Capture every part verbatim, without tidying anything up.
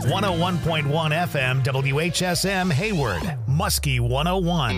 one oh one point one F M W H S M Hayward, Muskie one oh one.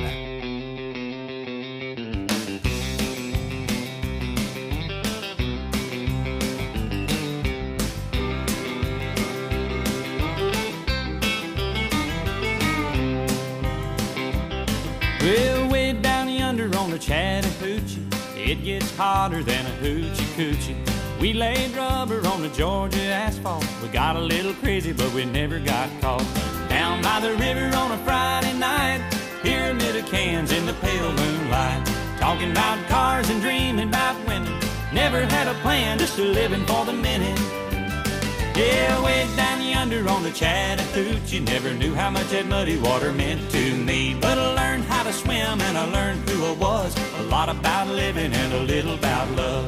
Well, way down yonder on the Chattahoochee, it gets hotter than a hoochie coochie. We laid rubber on the Georgia asphalt. We got a little crazy, but we never got caught. Down by the river on a Friday night, pyramid of cans in the pale moonlight. Talking about cars and dreaming about women. Never had a plan, just a living for the minute. Yeah, way down yonder on the Chattahoochee, never knew how much that muddy water meant to me. But I learned how to swim and I learned who I was. A lot about living and a little about love.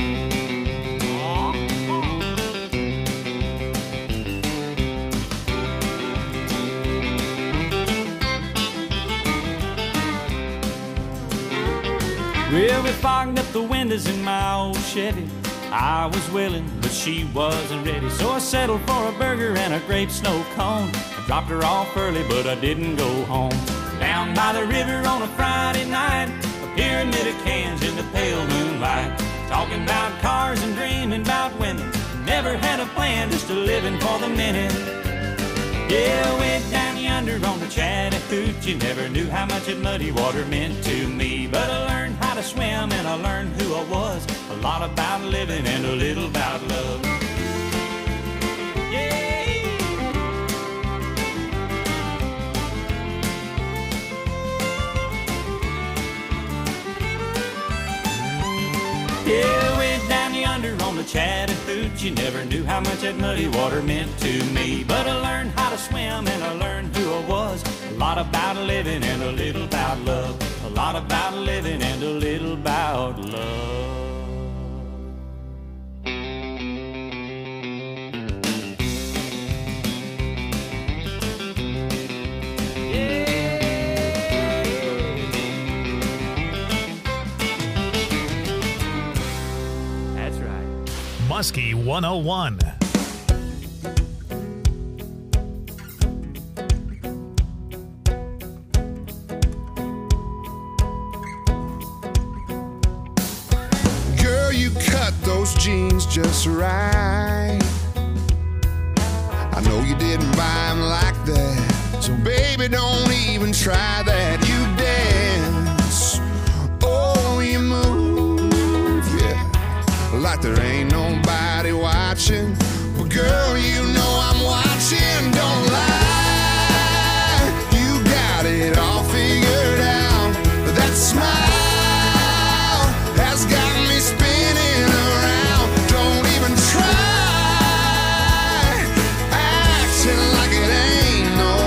Well, we fogged up the windows in my old Chevy. I was willing, but she wasn't ready. So I settled for a burger and a grape snow cone. I dropped her off early, but I didn't go home. Down by the river on a Friday night, a pyramid of cans in the pale moonlight. Talking about cars and dreaming about women. Never had a plan, just a living for the minute. Yeah, way down yonder on the Chattahoochee, never knew how much that muddy water meant to me. But I learned how to swim and I learned who I was. A lot about living and a little about love. Yeah. Yeah, way down yonder on the Chattahoochee, never knew how much that muddy water meant to me. But I learned how to swim and I learned who I was. A lot about living and a little about love. A lot about living and a little about love. Muskie one oh one. Girl, you cut those jeans just right. I know you didn't buy them like that, so baby, don't even try that. You dance, oh, you move, yeah, like there ain't nobody watching. But girl, you know I'm watching, don't lie. You got it all figured out. That smile has got me spinning around. Don't even try acting like it ain't no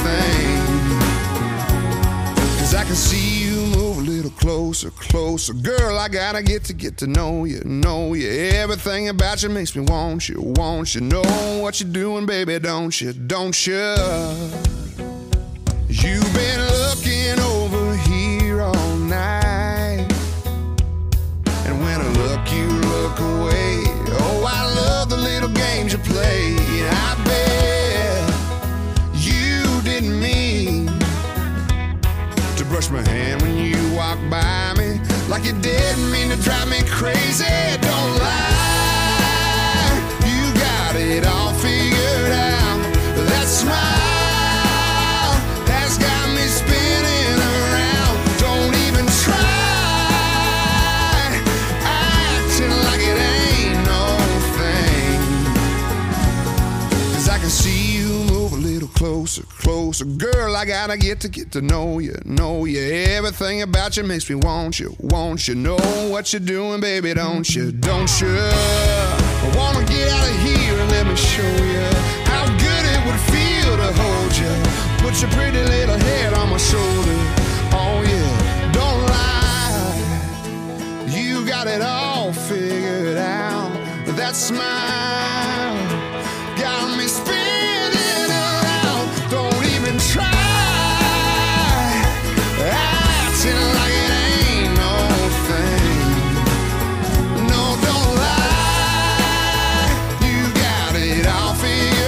thing. Cause I can see you move a little closer, closer. Girl, I gotta get to get to know you, know you. Everything about you makes me want you, want you. Know what you're doing, baby, don't you, don't you? You've been looking over here all night, and when I look, you look away. Oh, I love the little games you play. I bet you didn't mean to brush my hand when you walk by me, like you didn't mean to drive me crazy. Don't lie, you got it all figured out. That smile has got me spinning around. Don't even try acting like it ain't no thing. Cause I can see you move a little closer, closer. Girl, I gotta get to get to know you, know you. Everything about you makes me want you, want you. Know what you're doing, baby, don't you, don't you? I wanna get out of here and let me show you how good it would feel to hold you. Put your pretty little head on my shoulder. Oh yeah, don't lie, you got it all figured out. That smile got me spinning around. Don't even try acting like it ain't no thing. No, don't lie, you got it all figured out.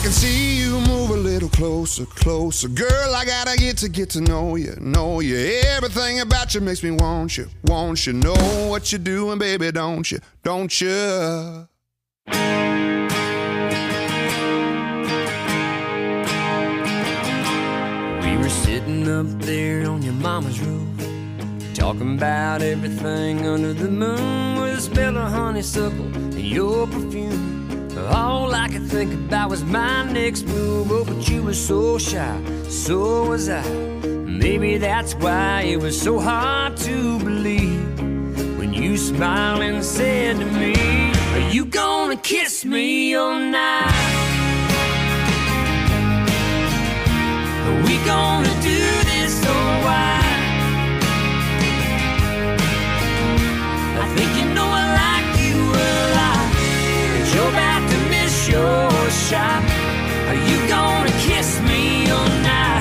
can see you move a little closer, closer. Girl, I gotta get to get to know you, know you. Everything about you makes me want you, want you. Know what you're doing, baby, don't you, don't you? We were sitting up there on your mama's roof, talking about everything under the moon, with a smell of honeysuckle and your perfume. All I could think about was my next move. Oh, but you were so shy, so was I. Maybe that's why it was so hard to believe when you smiled and said to me, are you gonna kiss me all night? Are we gonna do this or why? I think you know I like you a lot, but you're about to miss your shot. Are you gonna kiss me all night?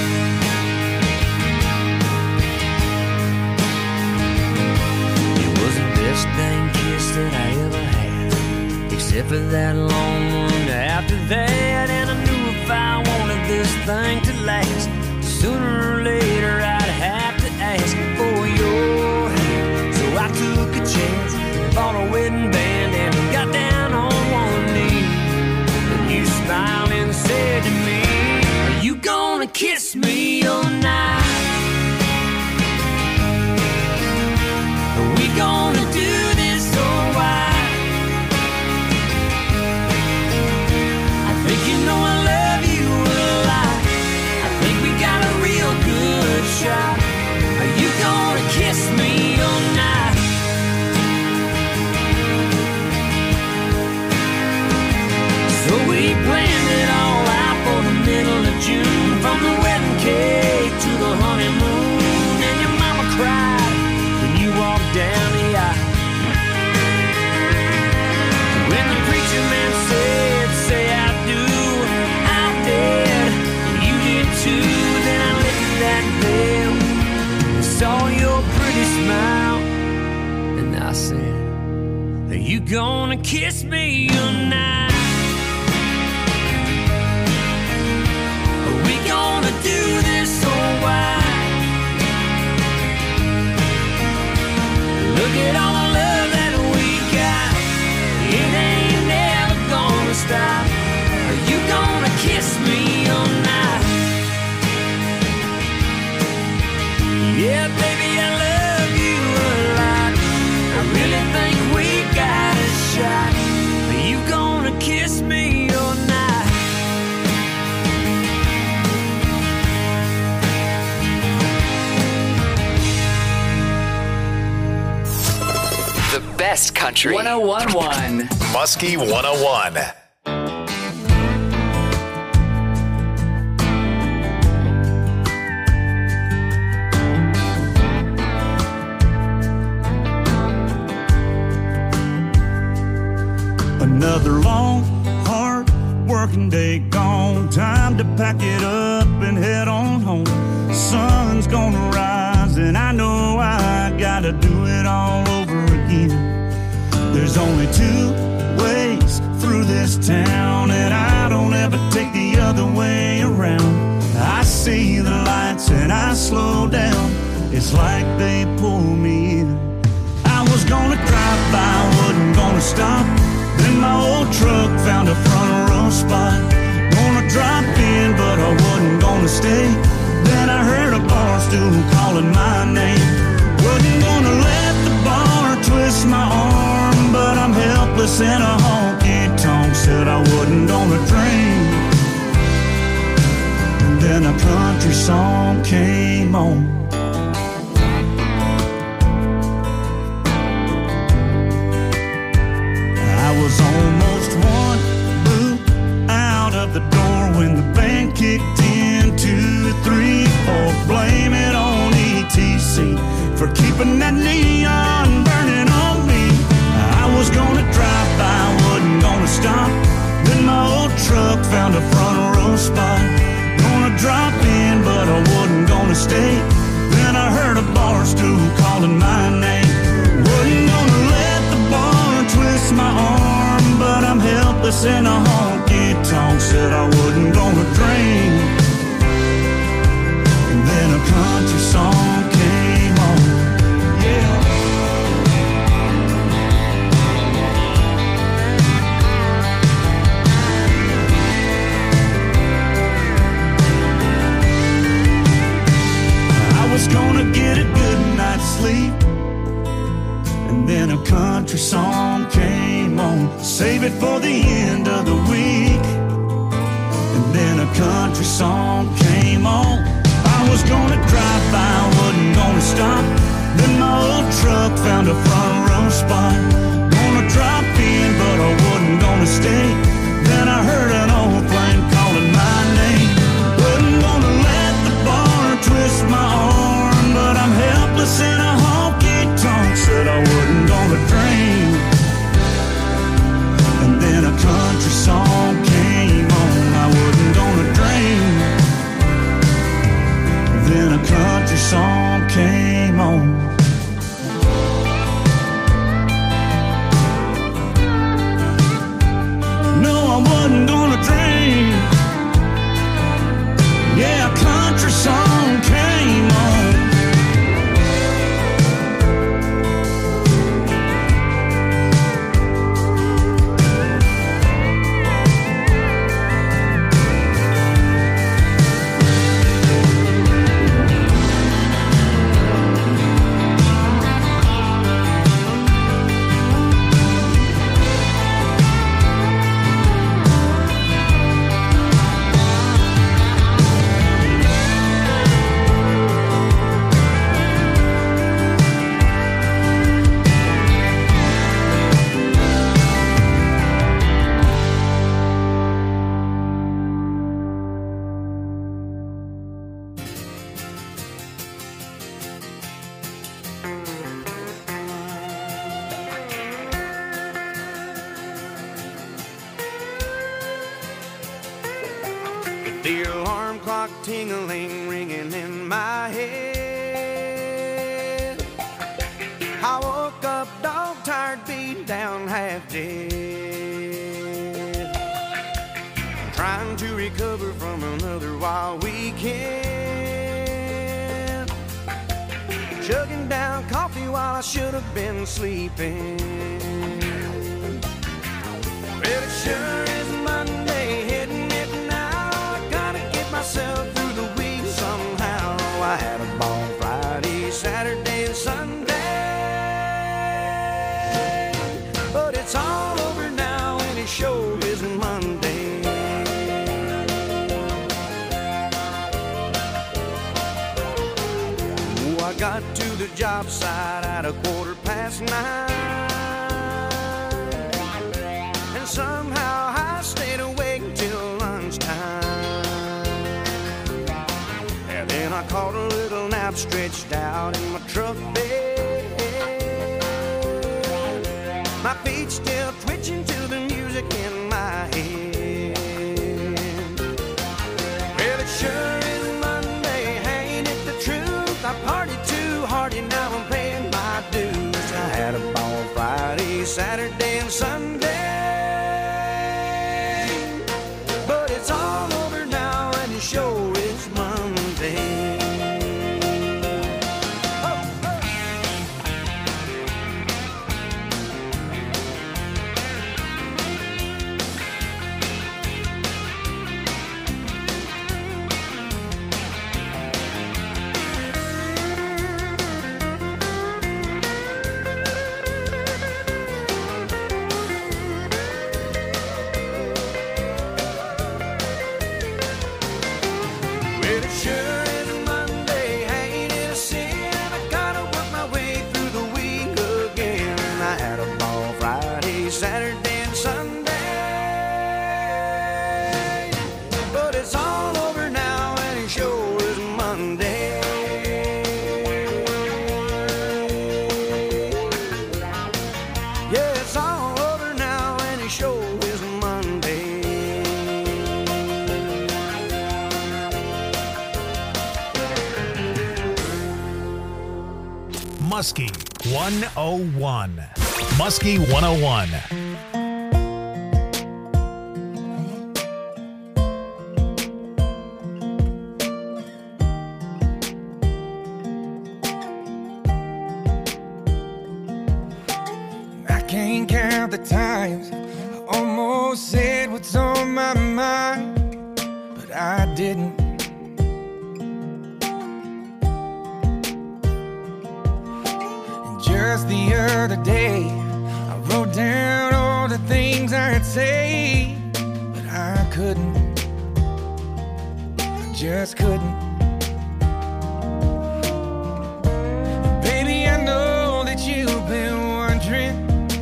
It was the best dang kiss that I ever had, except for that long one after that. And I knew if I wanted this thing to last, sooner or later I'd have to ask for your hand. So I took a chance, bought a wedding band, and got down on one knee. And you smiled and said to me, are you gonna kiss me all night? Are we gonna do this or why? I think you know I love you a lot. I think we got a real good shot. Are you gonna kiss me all night? So we planned it all out for the middle of June, from the wedding cake to the honeymoon. And your mama cried when you walked down the aisle. When the preacher man said, say I do, I did, you did too. Then I lifted that veil and saw your pretty smile, and I said, are you gonna kiss me all night? Are we gonna do this or why? Look at all the love that we got, it ain't never gonna stop. Are you gonna kiss me all night? Yeah, baby, I love you a lot. I really think we got a shot. Are you gonna kiss me all night? The best country. one oh one point one Muskie one oh one. Another long, hard working day gone. Time to pack it up and head on home. Sun's gonna rise and I know I gotta do it all over again. There's only two ways through this town, and I don't ever take the other way around. I see the lights and I slow down. It's like they pull me in. I was gonna drive by, wasn't gonna stop. Then my old truck found a front row spot. Gonna drop in, but I wasn't gonna stay. Then I heard a bar stool calling my name. Wasn't gonna let the bar twist my arm, but I'm helpless in a honky-tonk. Said I wasn't gonna drink. And then a country song came on. I was almost one boot out of the door when the band kicked in. Two, three, four, blame it on E T C for keeping that neon burning on me. I was gonna drive by, wasn't gonna stop. Then my old truck found a front row spot. Gonna drop in, but I wasn't gonna stay. Then I heard a bar stool calling my name. Wasn't gonna let the bar twist my arm, but I'm helpless in a honky-tonk. Said I country song came on. Save it for the end of the week. And then a country song came on. I was gonna drive by, wasn't gonna stop. Then my old truck found a front row spot. Gonna drop in, but I wasn't gonna stay. Then I heard an old flame calling my name. Wasn't gonna let the bar twist my arm, but I'm helpless in a honky-tonk. Said I wasn't gonna drink. And then a country song came on. I wasn't gonna drink. Then a country song came on. No, I wasn't gonna drink. Yeah, a country song came on. The alarm clock ting-a-ling ringing in my head. I woke up dog-tired, beat down, half dead. Trying to recover from another wild weekend. Chugging down coffee while I should have been sleeping. Well, it sure is Monday, hitting it now. I gotta get myself through the week somehow. I had a ball Friday, Saturday, and Sunday, but it's all over now, and it sure is Monday. Oh, I got to the job site at a quarter past nine. Somehow I stayed awake till lunchtime. And then I caught a little nap stretched out in my truck bed. My feet still twitching to the music in my head. Well, it sure is Monday, ain't it the truth? I partied too hard and now I'm paying my dues. I had a ball Friday, Saturday, and Sunday. Show is Monday. Oh, oh. Saturday and Sunday, but it's all over now and it sure is Monday. Yeah, it's all over now and it sure is Monday. Muskie one oh one. Muskie one oh one. I can't count the times I almost said what's on my mind, but I didn't. And just the other day, I'd say, but I couldn't. I just couldn't. Baby, I know that you've been wondering.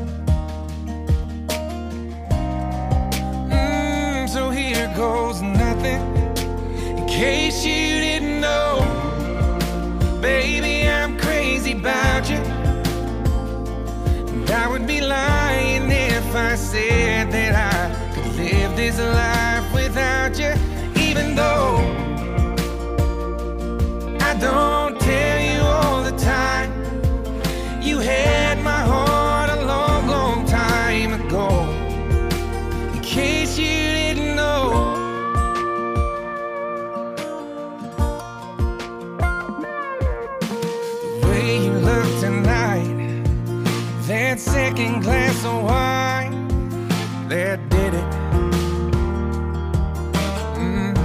Mm, so here goes nothing. In case you didn't know, baby, I'm crazy about you. And I would be lying if I said that I could live this life without you. Even though I don't tell you all the time, you had my heart a long, long time ago. In case you didn't know. The way you look tonight, that second glass of wine, that did it. Mm.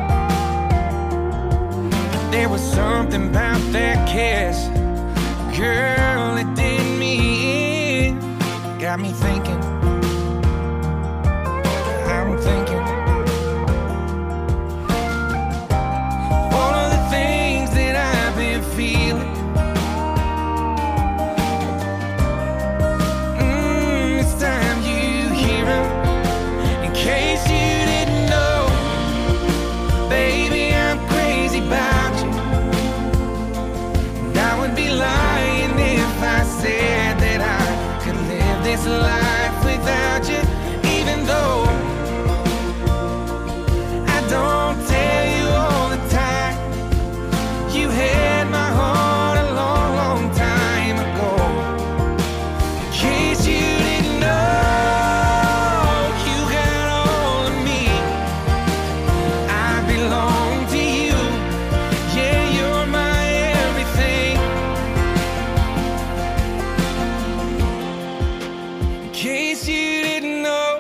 There was something about that kiss, girl, it did me in. Got me thinking, I'm thinking all of the things that I've been feeling. Mm, it's time you hear them. In case you didn't know, baby, I'm crazy about you. And I would be lying if I said that I could live this life without you. Even though I don't tell you all the time, you had my heart a long, long time ago. In case you didn't know, you got all of me. I belong to you. Yeah, you're my everything. In case you didn't know,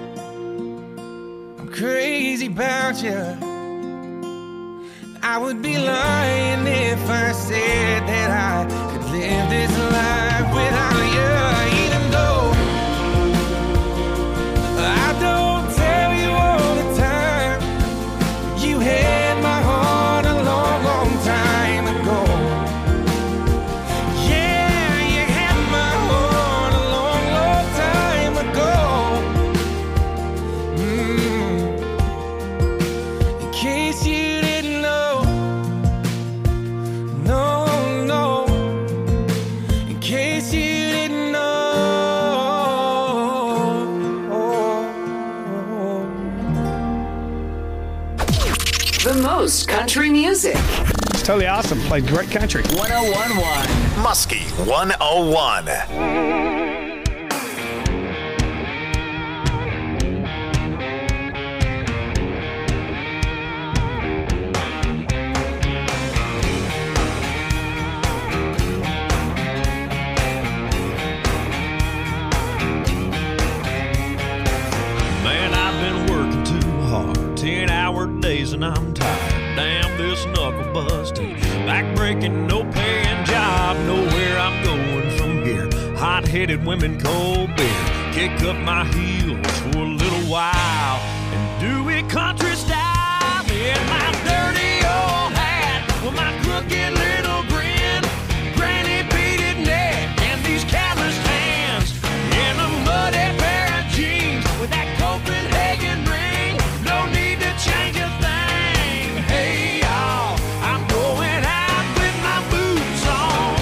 I'm crazy about you. I would be lying if I said that I could live this life without you. Even though I don't tell you all the time, you had my heart a long, long time ago. Yeah, you had my heart a long, long time ago. Mm. In case you didn't know, no, no. In case you didn't know. The most country music. It's totally awesome. Played great country. one oh one point one. Muskie one oh one. Man, I've been working too hard, ten hour days and I'm tired. Damn this knuckle busting, back breaking, no paying job. Nowhere I'm going from here. Hot-headed women, cold beer. Kick up my heels for a little while and do it country style. In my dirty old hat with my crooked little grin, granny beaded neck and these calloused hands, in a muddy pair of jeans with that Copenhagen ring. No need to change a thing. Hey y'all, I'm going out with my boots on.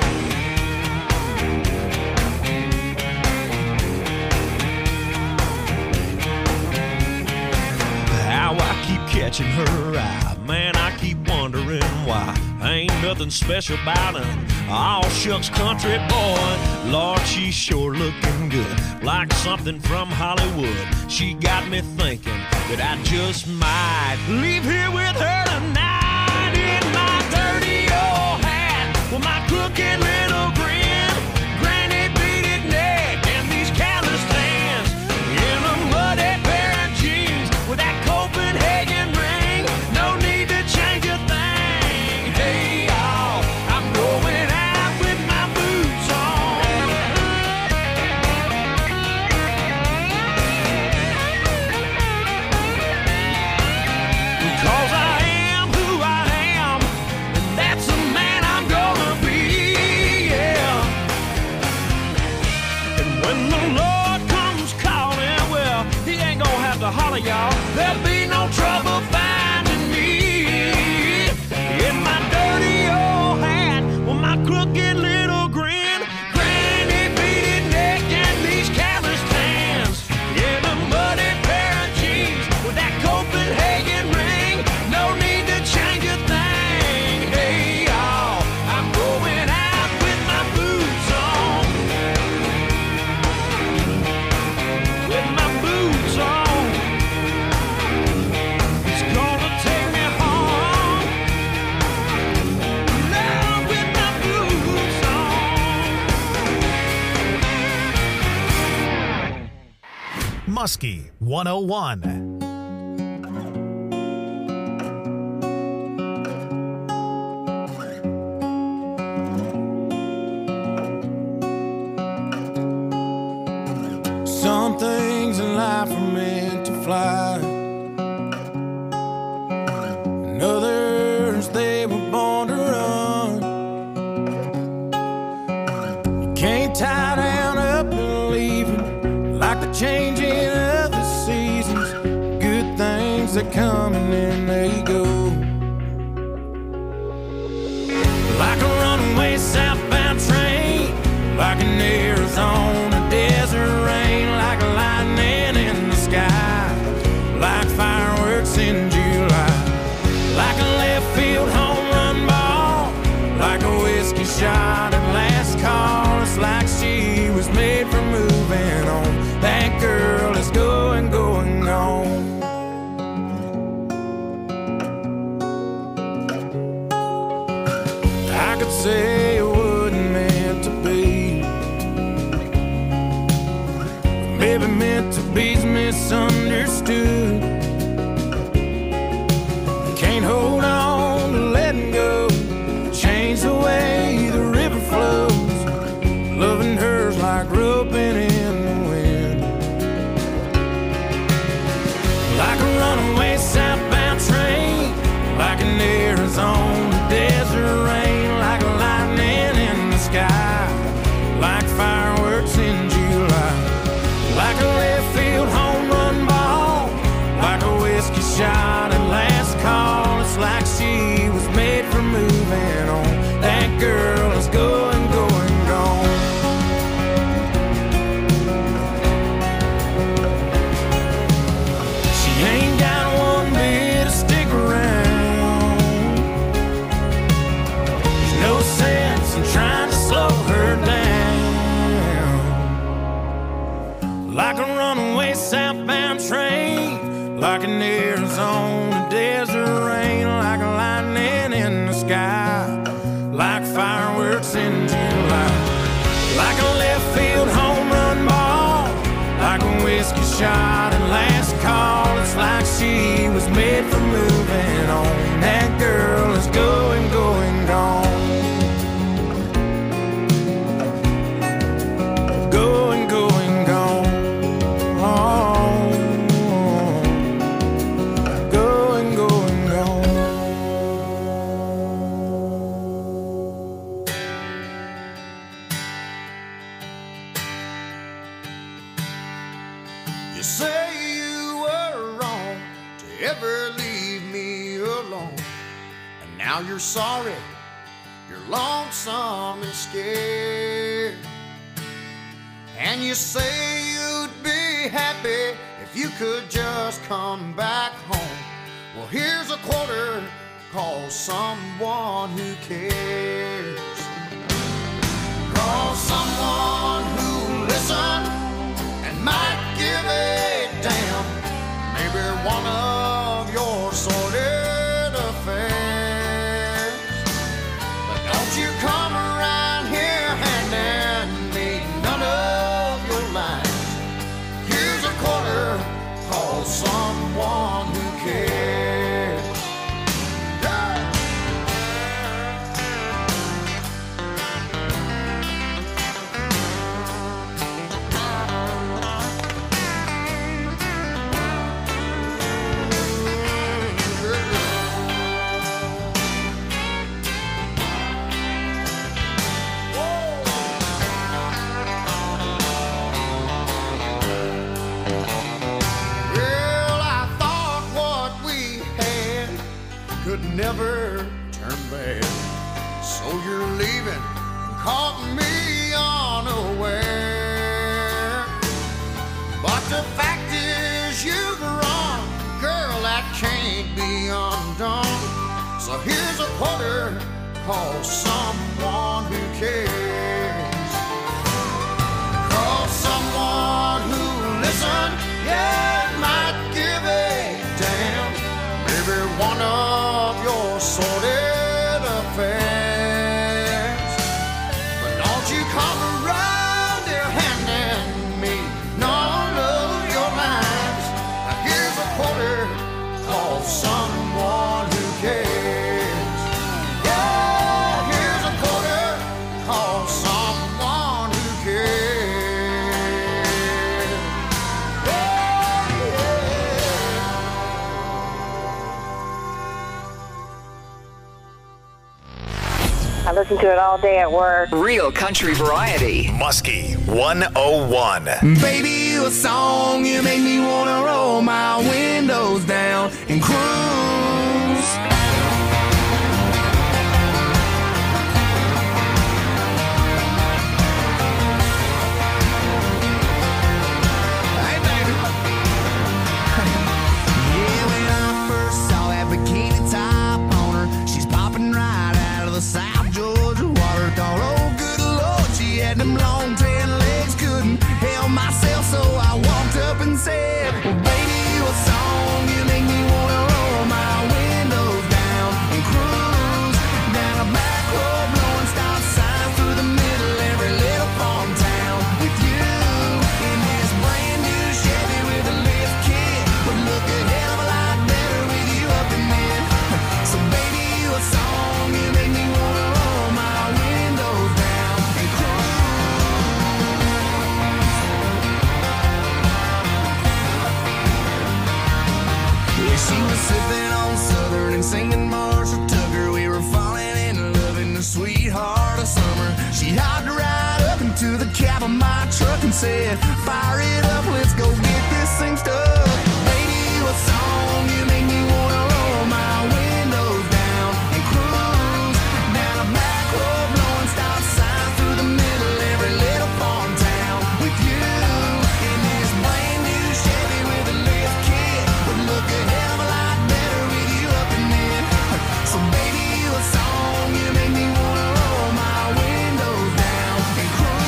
How I keep catching her eye, man, I keep wondering why. Ain't nothing special about her. All shucks country boy. Lord, she's sure looking good, like something from Hollywood. She got me thinking that I just might leave here with her tonight. In my dirty old hat with my crooked little grin, granny beaded neck and these calloused hands, in a muddy pair of jeans with that Copenhagen ring. No need to change a thing. Hey y'all, I'm going out with my boots on. Muskie one oh one. Some things in life are meant to fly, and others they were born to run. You can't tie down up and leave it, like the changing of the seasons. Good things that come and then they go, like a runaway southbound train, like an Arizona desert rain, like lightning in the sky, like fireworks in July, like a left field home run ball, like a whiskey shot at last call. It's like she was made for moving on. That girl is going, going on. I could say it wasn't meant to be, maybe meant to be's misunderstood. Can't hold on to letting go, change the way the river flows. Loving her's like roping in the wind, like a runaway southbound train, like an Arizona desert rain, like lightning in the sky, like fireworks in July, like a left field home run ball, like a whiskey shot at last call. It's like she was made for moving on. That girl is going, going, gone. She ain't got one bit to stick around. There's no sense in trying to slow her down, like a runaway southbound train, like an Arizona desert rain, like a lightning in the sky, like fireworks in July, like a left field home run ball, like a whiskey shot at last call. It's like she was made for moving on. That girl is going, going, gone. Going, going, gone. Going, going, gone. You say you were wrong to ever leave me alone, and now you're sorry, you're lonesome and scared. And you say you'd be happy if you could just come back home. Well, here's a quarter, call someone who cares. Call someone who'll listen and might give a damn. Maybe one of your sordid affairs. But don't you come around here handing me none of your lines. Here's a quarter, call someone who cares. Yeah. Never turn back. So you're leaving and caught me unaware. But the fact is you've wrong, girl, that can't be undone. So here's a quarter, call someone who cares. Call someone who'll listen, yeah, might give a damn. Maybe one of your sordid affairs. But don't you come around here handing me none of your lines. I listen to it all day at work. Real country variety. Muskie one oh one. Baby, you a song, you make me wanna roll my windows down and cruise. Hey, baby. Yeah, when I first saw that bikini top on her, she's popping right out of the South Georgia water. Thought, oh, good Lord, she had them long tan legs, couldn't help myself, so I walked up and said, well, baby, you a song, you make me wanna roll my windows down and cruise down a back road, blowing stop signs through the middle every little farm town with you in this brand new Chevy with a lift kit. Would look a hell of a lot better with you up in it. So baby, you a song, you make me wanna roll my windows down and cruise. Yeah, she was sipping on Southern and singing Marshall Tucker. We were falling in love in the sweetheart of summer. She hopped right up into the cab of my truck and said, fire it up, let's go get this thing stuck. Baby, you a song, you make me wanna roll my windows down and cruise down a back road, blowing stop signs through the middle every little farm town with you in this brand new Chevy with a lift kit. Would look a hell of a lot better with you up in it. So baby, you a song, you make me wanna roll my windows down and cruise.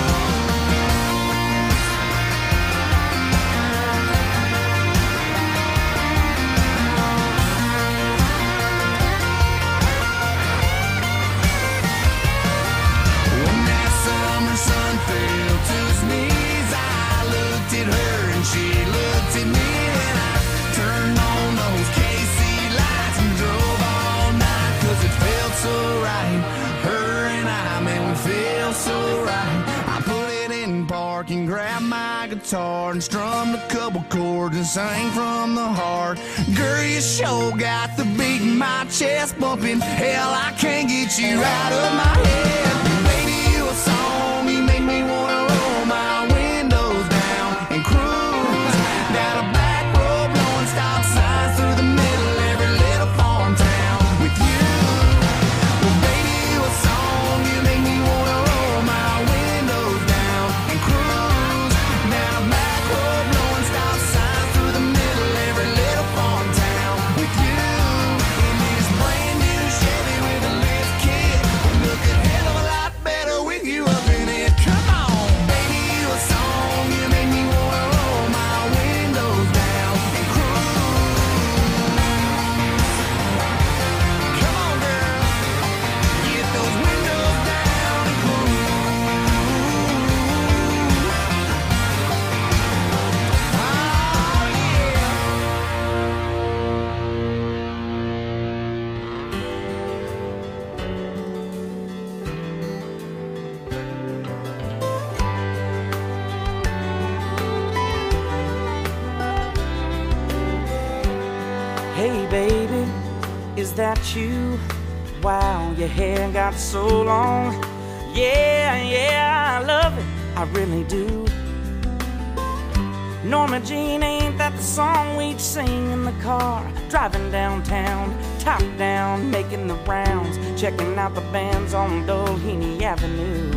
When that summer sun fell to his knees, I looked at her and she looked at me, and I turned on those K C lights and drove all night, cause it felt so right. Her and I, man, we feel so right. I put it in park and grabbed my guitar and strummed a couple chords and sang from the heart. Girl, you sure got the beat in my chest bumping. Hell, I can't get you out of my head. Baby, you a song, you make me wanna roll my windows down and cruise down a back road, blowing stop signs through the middle every little farm town with you. Well, baby, you a song, you make me wanna roll my windows down and cruise down a back road, blowing stop signs through the middle every little farm town with you in this brand new Chevy with a lift kit. Would look a hell of a lot better with you up in it. Come on, baby, you a song, you make me wanna roll my windows down and cruise. Come on, girl, get those windows down and cruise. Oh, yeah. Hey baby, is that you? Wow, your hair got so long. Yeah, yeah, I love it, I really do. Norma Jean, ain't that the song we'd sing in the car? Driving downtown, top down, making the rounds, checking out the bands on Doheny Avenue.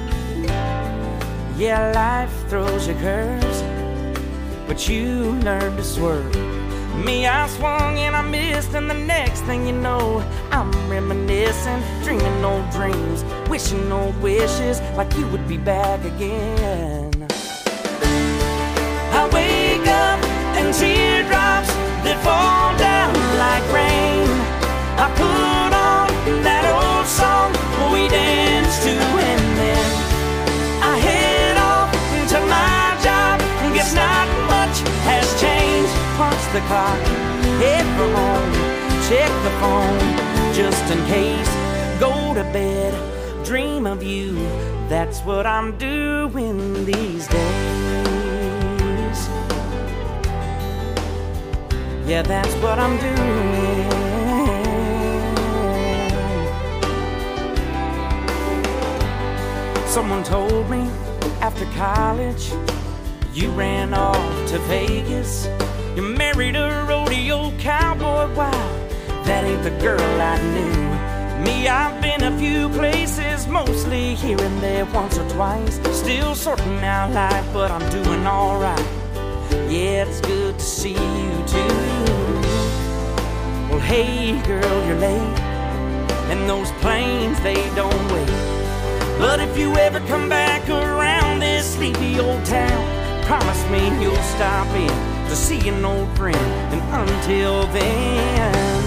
Yeah, life throws you curves, but you learn to swerve. Me, I swung and I missed, and the next thing you know, I'm reminiscing, dreaming old dreams, wishing old wishes, like you would be back again. I wake up and teardrops that fall down like rain. I put on that old song we danced to, and then I head off to my job. Guess not much has changed. Punch the clock, head for home, check the phone, just in case. Go to bed, dream of you. That's what I'm doing these days. Yeah, that's what I'm doing. Someone told me after college you ran off to Vegas. You married a rodeo cowboy. Wow, that ain't the girl I knew. Me, I've been a few places, mostly here and there once or twice. Still sorting out life, but I'm doing alright. Yeah, it's good to see you too. Well, hey girl, you're late, and those planes, they don't wait. But if you ever come back around this sleepy old town, promise me you'll stop in to see an old friend. And until then,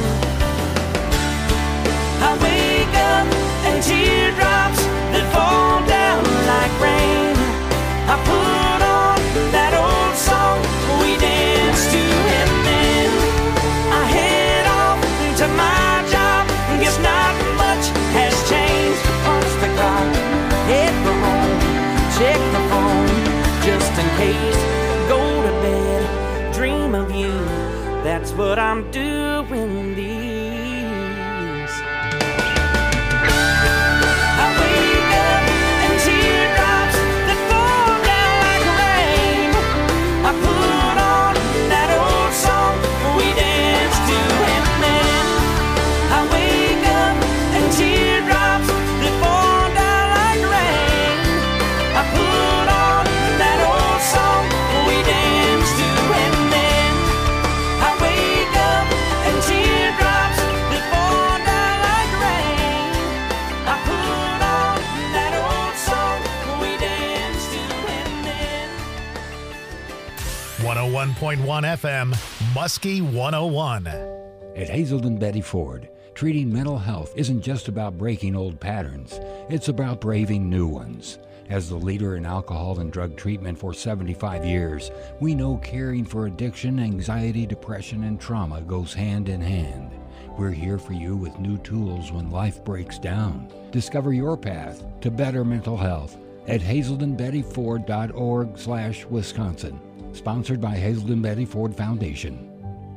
I wake up and teardrops that fall down like rain. I put on that old song we danced to, and then I head off to my job. Guess not much has changed. Punch the clock, head for home, check the phone just in case. Go to bed, dream of you. That's what I'm doing these. I wake up and teardrops that fall down like rain. I put on that old song we danced to, and then I wake up and teardrops that fall down like rain. I put on that old song we danced to, and then I wake up and teardrops that fall down like rain. I put on that old song we danced to, and then one oh one point one F M, Muskie one oh one. At Hazelden Betty Ford, treating mental health isn't just about breaking old patterns, it's about braving new ones. As the leader in alcohol and drug treatment for seventy-five years, we know caring for addiction, anxiety, depression, and trauma goes hand in hand. We're here for you with new tools when life breaks down. Discover your path to better mental health at hazelden betty ford dot org slash Wisconsin. Sponsored by Hazelden Betty Ford Foundation.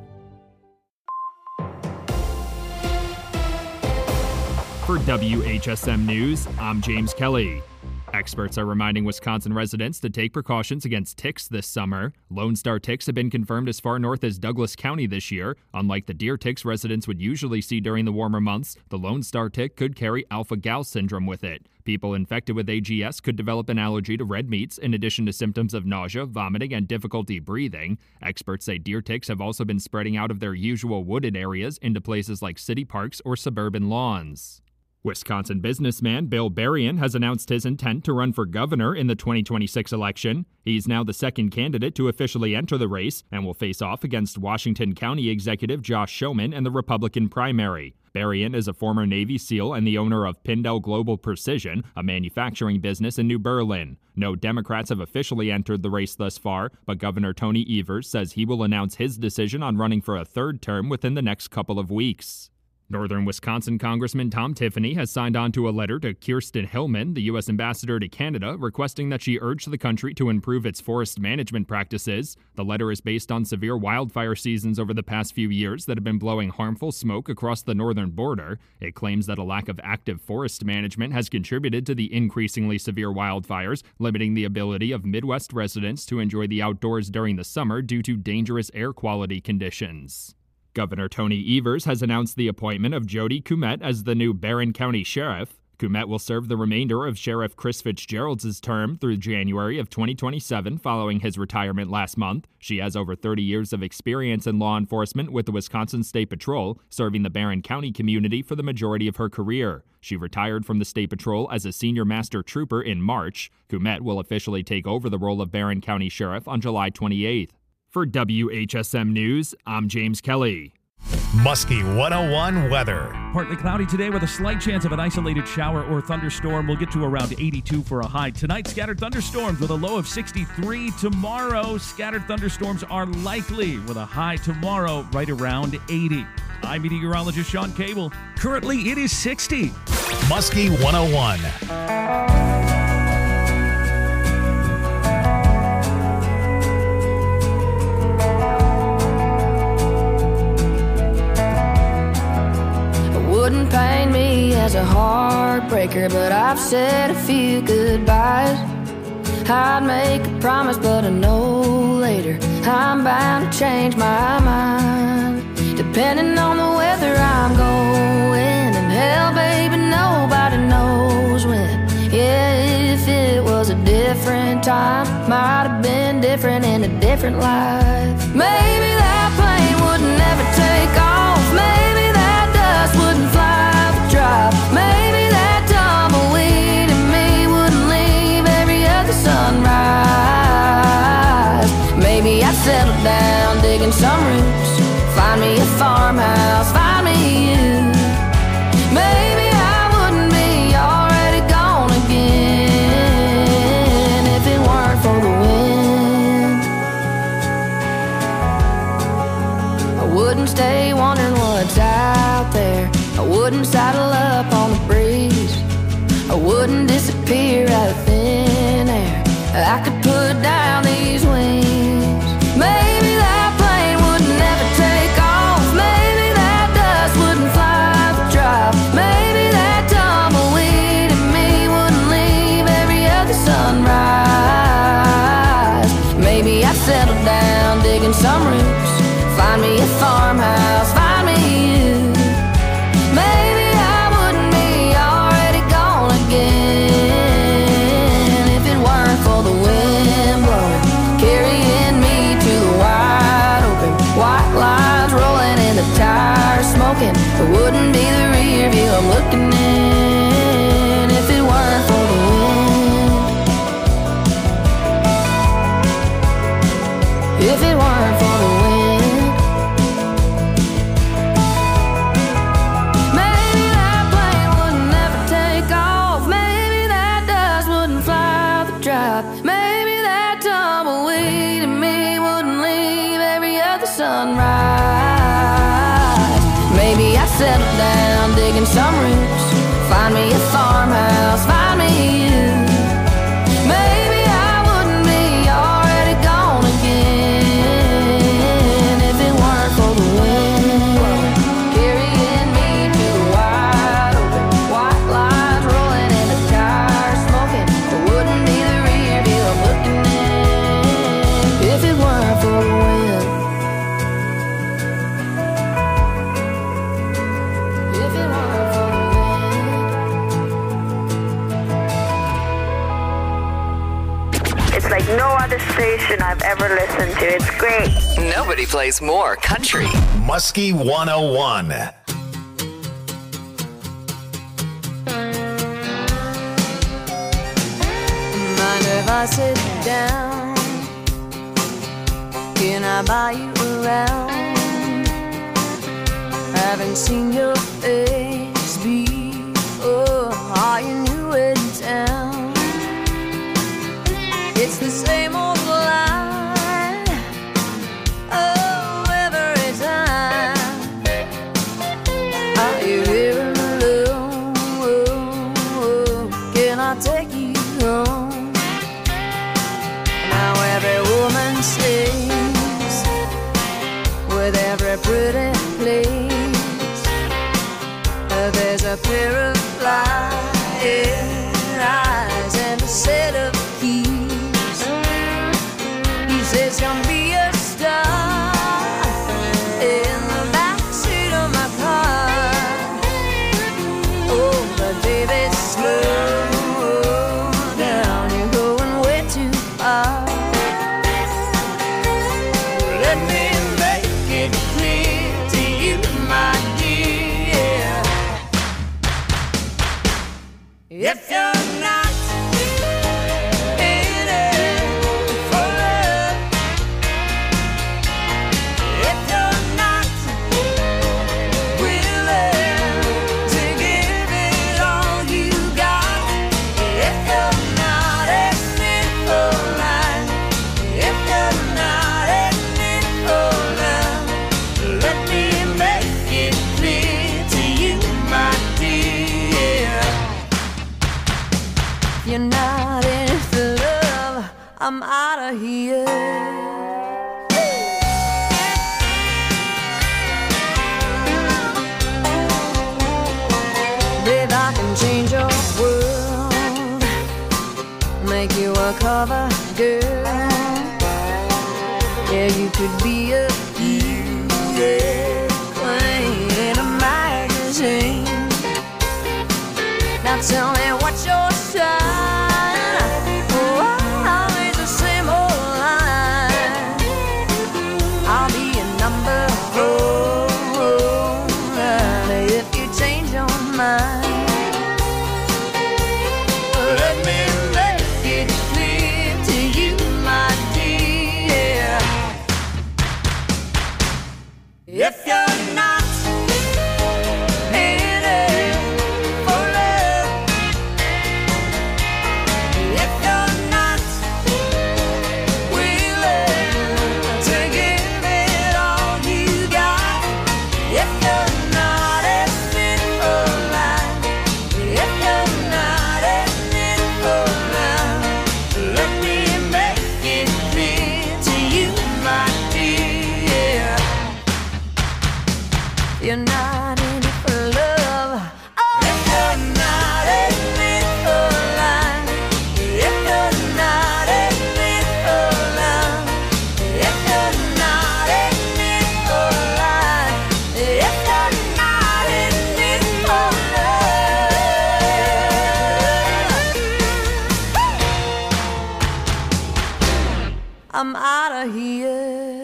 For W H S M News, I'm James Kelly. Experts are reminding Wisconsin residents to take precautions against ticks this summer. Lone Star ticks have been confirmed as far north as Douglas County this year. Unlike the deer ticks residents would usually see during the warmer months, the Lone Star tick could carry alpha-gal syndrome with it. People infected with A G S could develop an allergy to red meats, in addition to symptoms of nausea, vomiting, and difficulty breathing. Experts say deer ticks have also been spreading out of their usual wooded areas into places like city parks or suburban lawns. Wisconsin businessman Bill Berrien has announced his intent to run for governor in the twenty twenty-six election. He's now the second candidate to officially enter the race and will face off against Washington County Executive Josh Schoeman in the Republican primary. Berrien is a former Navy SEAL and the owner of Pindell Global Precision, a manufacturing business in New Berlin. No Democrats have officially entered the race thus far, but Governor Tony Evers says he will announce his decision on running for a third term within the next couple of weeks. Northern Wisconsin Congressman Tom Tiffany has signed on to a letter to Kirsten Hillman, the U S ambassador to Canada, requesting that she urge the country to improve its forest management practices. The letter is based on severe wildfire seasons over the past few years that have been blowing harmful smoke across the northern border. It claims that a lack of active forest management has contributed to the increasingly severe wildfires, limiting the ability of Midwest residents to enjoy the outdoors during the summer due to dangerous air quality conditions. Governor Tony Evers has announced the appointment of Jody Kumet as the new Barron County Sheriff. Kumet will serve the remainder of Sheriff Chris Fitzgerald's term through January of twenty twenty-seven following his retirement last month. She has over thirty years of experience in law enforcement with the Wisconsin State Patrol, serving the Barron County community for the majority of her career. She retired from the State Patrol as a senior master trooper in March. Kumet will officially take over the role of Barron County Sheriff on July twenty-eighth. For W H S M News, I'm James Kelly. Muskie one oh one weather. Partly cloudy today with a slight chance of an isolated shower or thunderstorm. We'll get to around eighty-two for a high. Tonight, scattered thunderstorms with a low of sixty-three. Tomorrow, scattered thunderstorms are likely with a high tomorrow right around eighty. I'm meteorologist Sean Cable. Currently, it is sixty. Muskie one oh one. wouldn't paint me as a heartbreaker, but I've said a few goodbyes. I'd make a promise, but I know later I'm bound to change my mind. Depending on the weather I'm going, and hell, baby, nobody knows when. Yeah, if it was a different time, might have been different in a different life. Maybe that plane would never take off. Maybe that dust wouldn't fly the drop. Maybe that tumbleweed in me wouldn't leave every other sunrise. Maybe I'd settle down digging some roots, find me a farmhouse, find me you. Maybe I wouldn't be already gone again if it weren't for the wind. I wouldn't stay wondering what's out there. I wouldn't saddle up on the breeze. I wouldn't disappear out of thin air. I could put down these wings. Maybe that plane would never take off. Maybe that dust wouldn't fly the drop. Maybe that tumbleweed in me wouldn't leave every other sunrise. Maybe I'd settle down digging some roots, find me a farmhouse, find me you. Maybe I wouldn't be already gone again if it weren't for the wind blowing, carrying me to the wide open. White lines rolling and the tires smoking. It wouldn't be the rear view I'm looking in if it weren't for the wind. If it weren't for the wind. Maybe that plane would never take off. Maybe that dust wouldn't fly the drop. Maybe that tumbleweed in me wouldn't leave every other sunrise. Maybe I'd settle down digging some roots, find me a farmhouse, find me you. Maybe I wouldn't be already gone again if it weren't for the wind carrying me to the wide open. White lines rolling and the tires smoking. It wouldn't be the rear view I'm looking in if it weren't for the wind. If it weren't for the wind. It's like no other station I've ever listened to. It's great. Nobody plays more country. Muskie one oh one. Mind if I sit down? Can I buy you around? Haven't seen your face before. Are you new in town? It's the same old line. Oh, every time. Are you here alone? Can I take you home? Now every woman sings with every pretty place. There's a pair of flying eyes and a set of keys. He says, come be a star in the backseat of my car. Oh, but baby, slow down, you're going way too far. Let me make it clear to you, my dear. If you're not in it for love, if you're not willing to give it all you got, if you're not in it for life, if you're not in it for love, let me make it clear to you, my dear. If you're not in it for love, I'm out of here. undercover girl. Yeah, you could be a beauty queen in a magazine. Now tell me what's your sign? Oh, always the same old line. I'll be a number four if you change your mind. Let me make it clear to you, my dear. If you're not in it for love, if you're not willing to give it all you got, if you're not in it for life, if you're not in it for love, let me make it clear to you, my dear. You're not in it for love. Oh, if you're not in it for life, if you're not in it for love, if you're not in it for life, if you're not in it for love, I'm out of here.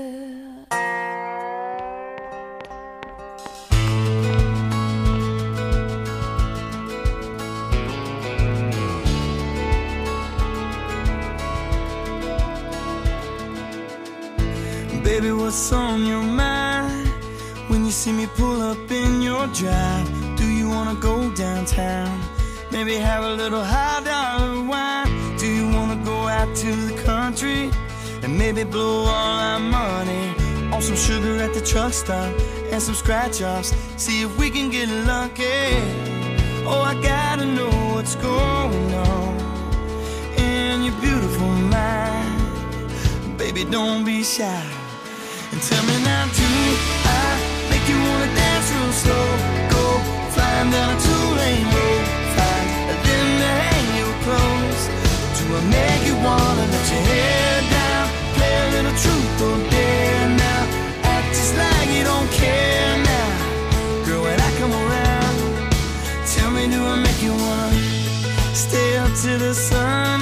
Baby, what's on your mind when you see me pull up in your drive? Do you wanna go downtown? Maybe have a little high dollar wine? Do you wanna go out to the country and maybe blow all our money on some sugar at the truck stop and some scratch offs? See if we can get lucky. Oh, I gotta know what's going on in your beautiful mind. Baby, don't be shy. And tell me now, do I make you wanna dance real slow? Go flying down a two-lane road, find a limb to hang your clothes. Do I make you wanna let your hair down, play a little truth or dare now, act just like you don't care now? Girl, when I come around, tell me, do I make you wanna stay up to the sun,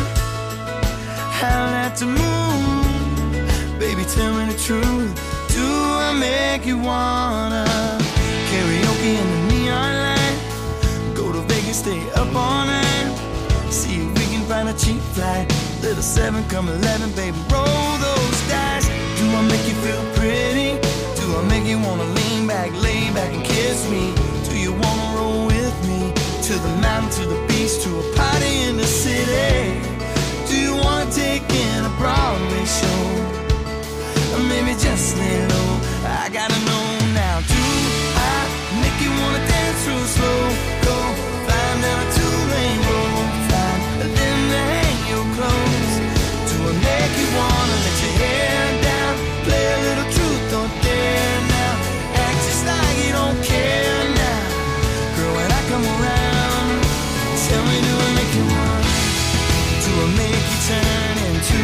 howl at the moon? Baby, tell me the truth. Do I make you wanna karaoke in the neon light? Go to Vegas, stay up all night. See if we can find a cheap flight. Little seven, come eleven, baby, roll those dice. Do I make you feel pretty? Do I make you wanna lean back, lay back and kiss me? Do you wanna roll with me to the mountain, to the beach, to a party in the city? Do you wanna take in a Broadway show? Or maybe just lay low. I gotta know now. Do I make you wanna dance real slow? Go flying down a two-lane road, find a limb to hang your clothes. Do I make you wanna let your hair down, play a little truth or dare now, act just like you don't care now? Girl, when I come around, tell me, do I make you wanna? Do I make you turn into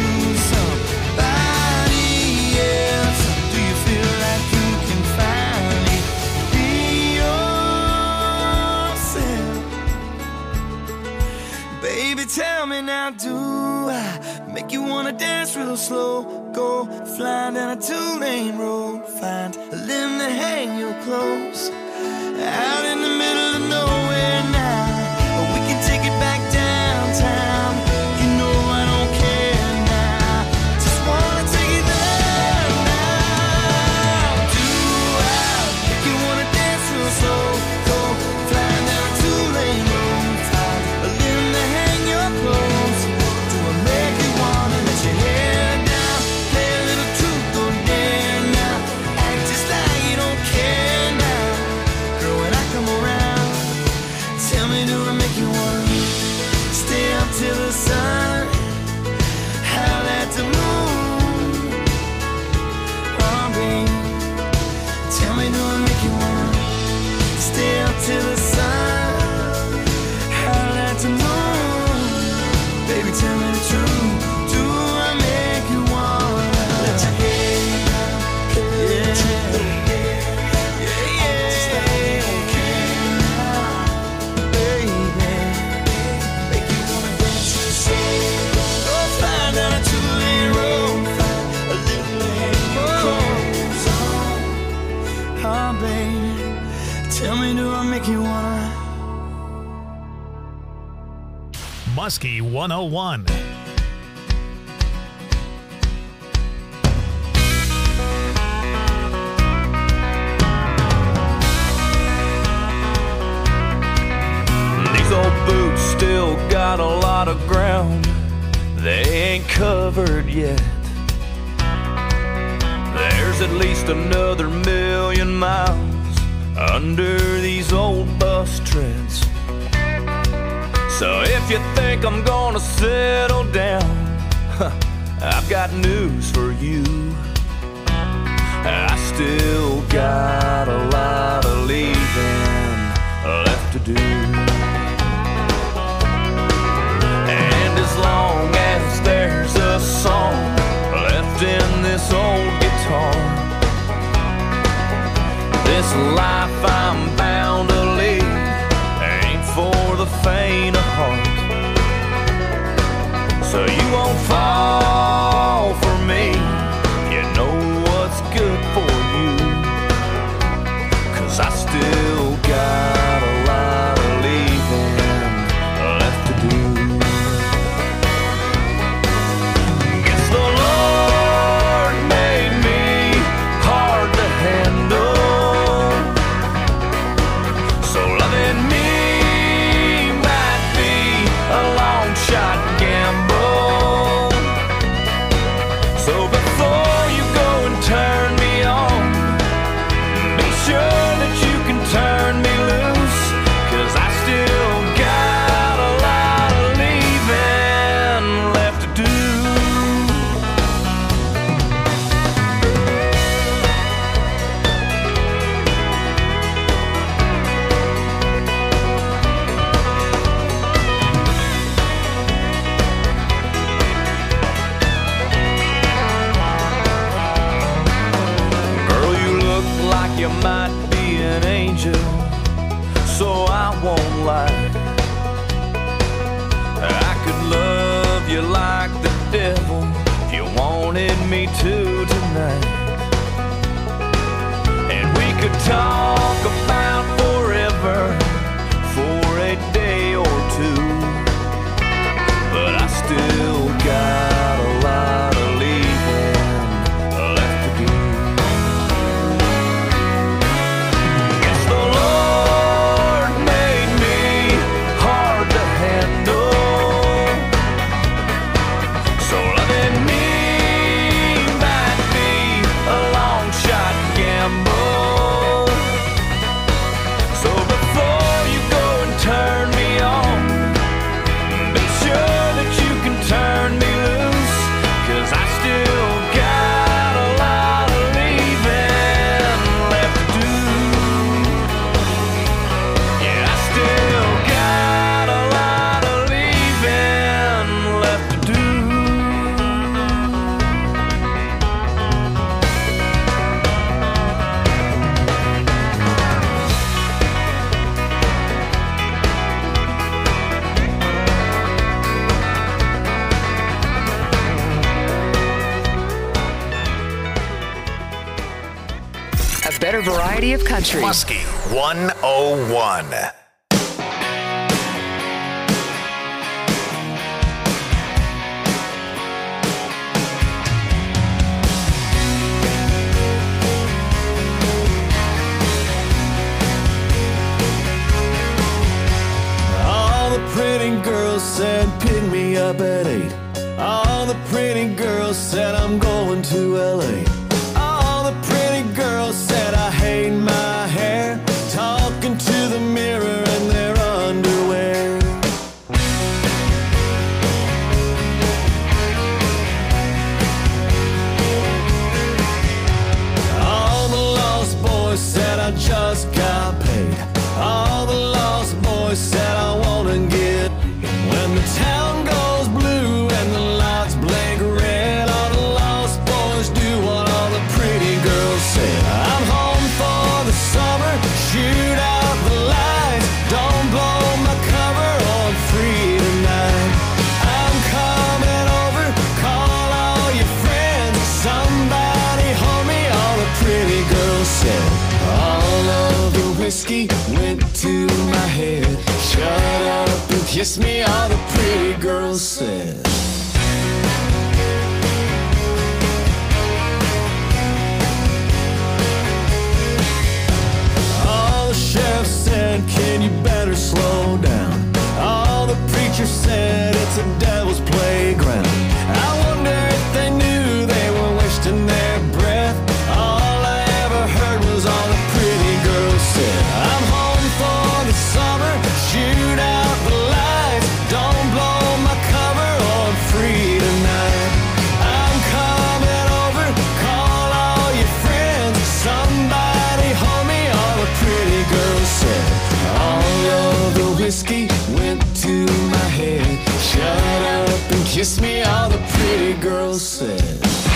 somebody else? Do you feel like you can finally be yourself? Baby, tell me now, do I make you wanna dance real slow? Go flying down a two-lane road, find a limb to hang your clothes, out in the middle of nowhere now. Or we can take it back downtown. You know I don't care now. Just wanna take it there now. Do I make you wanna dance real slow? Go flying down a two-lane road, find a limb to hang your clothes. Do I make you wanna let your hair down, play a little truth or dare now, act just like you don't care now? Girl, when I come around, tell me, do I make you wanna stay up till the sun, howl at the moon? Oh, babe, tell me, do I make you wanna stay up till the sun, howl at the moon? Baby, tell me the truth. Tell me, do I make you wanna? Muskie one oh one. These old boots still got a lot of ground they ain't covered yet. There's at least another million miles under these old bus treads. So if you think I'm gonna settle down, huh, I've got news for you. I still got a lot of leaving left to do. And as long as there's a song left in this old guitar, this life I'm bound to lead ain't for the faint of heart. So you won't fall for me, you know what's good for you. 'Cause I still got a lot of leaving left to do. Guess the Lord made me hard to handle, so loving me might be a long shot gamble. So before you go and turn me on, be sure that you can turn me loose. 'Cause I still got a lot of leaving left to do. Girl, you look like you might be an angel, so I won't lie. I could love you like the devil if you wanted me to tonight. And we could talk about forever for a day or two. But I still got a lot of leaving left to do. Guess the Lord made me hard to handle, so loving me might be a long shot gamble. So before you go and turn me on, be sure that you can turn me loose. 'Cause I still got a lot of leaving left to do. Yeah, I still got a lot of leaving left to do. A better variety of country. Muskie one oh one. All the pretty girls said pick me up at eight. All the pretty girls said I'm going to L A. All the pretty girls said I hate my hair, talking to the mirror in their underwear. All the lost boys said I just got paid. All the lost boys said I wanna get. When the town goes blue and the lights blink red, all the lost boys do what all the pretty girls said. I'm home for the summer, shoot out the lights, don't blow my cover, on free tonight. I'm coming over, call all your friends, somebody hold me, all the pretty girls said. All of you whiskey went to my head. Shut up and kiss me, all the pretty girls said. All the sheriff said, can you better slow down? All the preachers said, it's a devil's playground. I wonder if they knew they were wasting their breath. All I ever heard was all the pretty girls said. I'm home for the summer, shoot out the lights. Don't blow my cover or I'm free tonight. I'm coming over, call all your friends. Somebody hold me, all the pretty girls said. All of the whiskey went to my head. Shut up and kiss me, all the pretty girls said.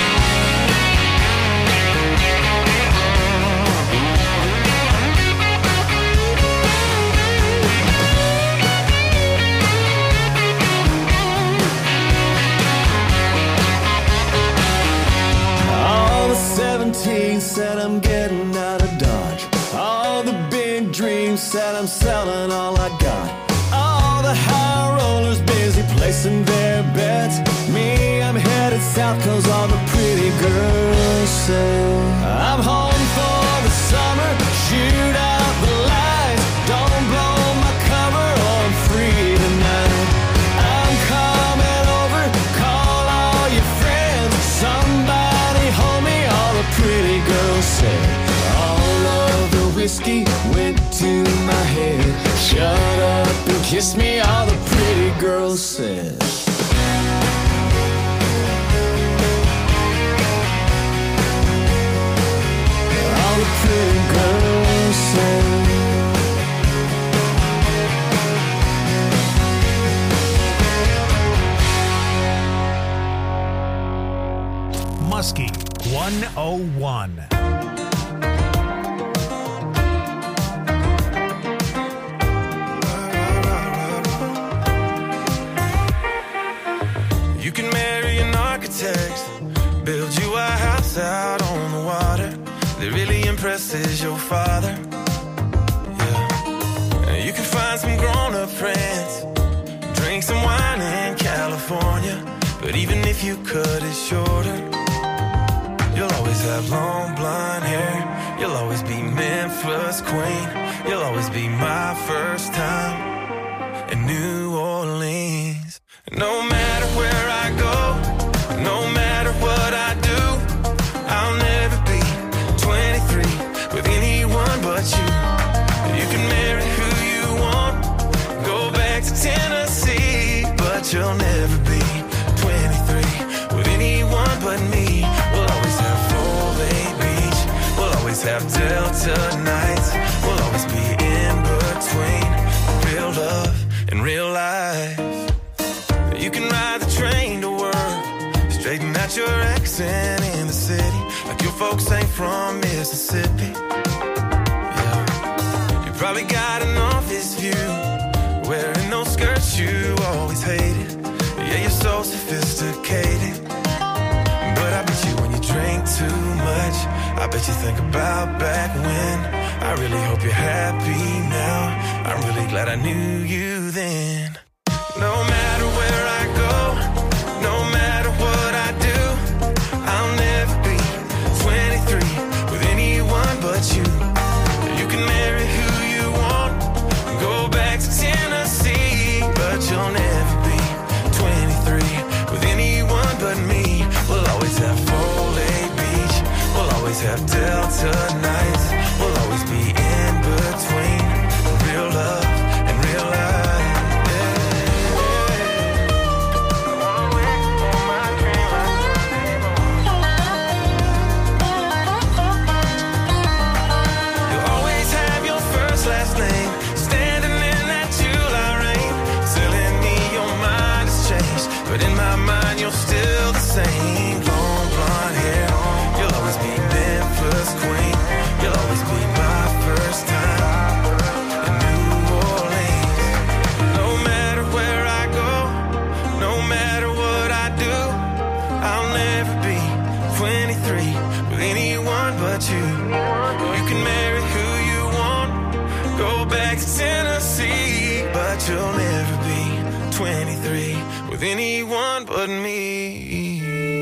All the seventeen said I'm getting out of Dodge. All the big dreams said I'm selling all I got. All the high rollers busy placing their bets. Me, I'm headed south cause all the pretty girls say. I'm home for the summer, shoot out the lights. Don't blow my cover or I'm free tonight. I'm coming over, call all your friends. Somebody hold me, all the pretty girls say. All of the whiskey went to my head. Shut up and kiss me, all the pretty girls said. All the pretty girls said. Muskie one oh one. You can marry an architect, build you a house out on the water that really impresses your father. Yeah. You can find some grown-up friends, drink some wine in California, but even if you cut it shorter, you'll always have long blonde hair. You'll always be Memphis queen. You'll always be my first time in New Orleans. No matter where I go, no matter what I do, I'll never be twenty-three with anyone but you. You can marry who you want, go back to Tennessee, but you'll never be twenty-three with anyone but me. We'll always have Foley Beach, we'll always have Delta nights, we'll always be in between real love and real life. You can ride the train to work, straighten out your accent in the city, like your folks ain't from Mississippi. Yeah. You probably got an office view, wearing those skirts you always hated. Yeah, you're so sophisticated, but I bet you when you drink too much, I bet you think about back when. I really hope you're happy now, I'm really glad I knew you then. No matter where I go, no matter what I do, I'll never be twenty-three with anyone but you. You can marry who you want, go back to Tennessee, but you'll never be twenty-three with anyone but me. We'll always have Foley Beach, we'll always have Delta nights, we'll always be in between real love and real life. But in my mind, you're still the same. Long blonde hair, you'll always be Memphis queen. You'll always be my first time in New Orleans. No matter where I go, no matter what I do, I'll never be twenty-three with anyone but you. You can marry who you want, go back to Tennessee. But you'll never be twenty-three with anyone but me.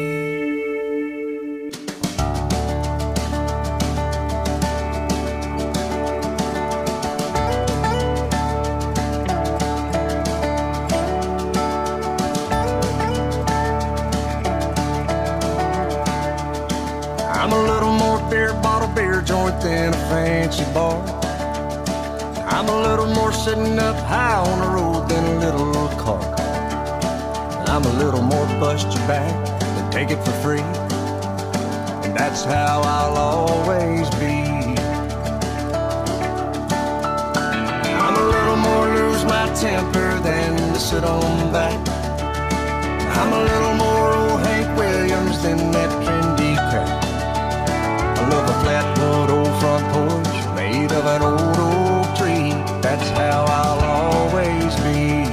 I'm a little more beer bottle beer joint than a fancy bar. I'm a little more sitting up high on the road than a little car. I'm a little more bust your back than take it for free. And that's how I'll always be. I'm a little more lose my temper than to sit on back. I'm a little more old Hank Williams than that trendy crap. I love a flatwood old front porch made of an old oak tree. That's how I'll always be.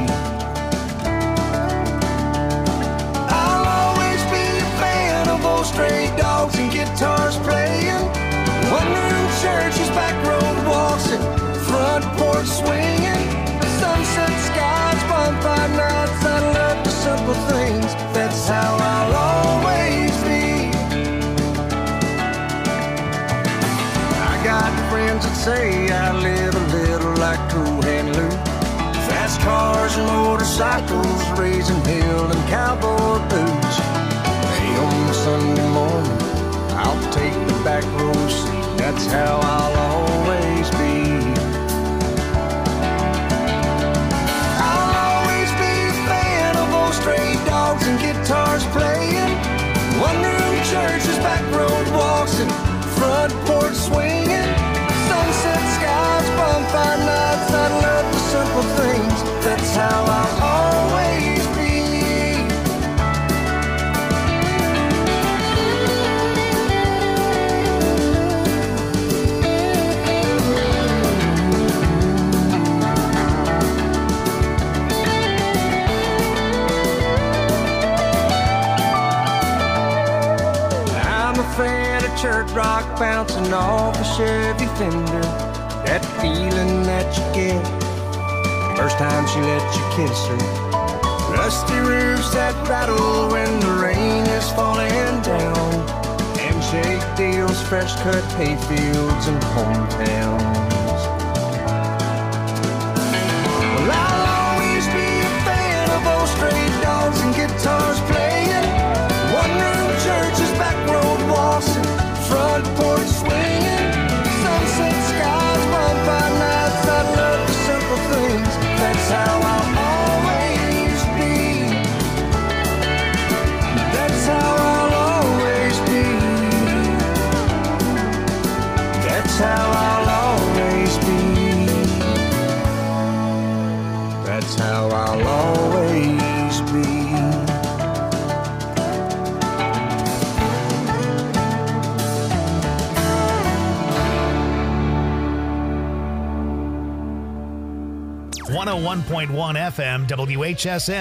I'll always be a fan of old stray dogs and guitars playing, one-room churches, back road walks, and front porch swinging, sunset skies, bonfire nights. I love the simple things. That's how I'll always be. Got friends that say I live a little like Cool Hand Luke. Fast cars and motorcycles, raising hill and cowboy boots. Hey, on Sunday morning, I'll take the back row seat. That's how I'll always be. I'll always be a fan of old stray dogs and guitars playing, one-room churches, back road walks, and front porch swinging, sunset skies, bonfire nights. I love the simple things. That's how I'll always be. I'm a fan of church rock bouncing off a Chevy fender. That feeling that you get first time she let you kiss her. Rusty roofs that rattle when the rain is falling down. Handshake deals, fresh cut hayfields and hometowns. Well, I'll always be a fan of old stray dogs and guitars playing, one-room churches, back road walks, and front porch swinging, sunset skies, bonfire nights. I love the simple things. That's how I'll always be. That's how I'll always be. That's how I'll always be. That's how I'll always be. one oh one point one F M W H S M.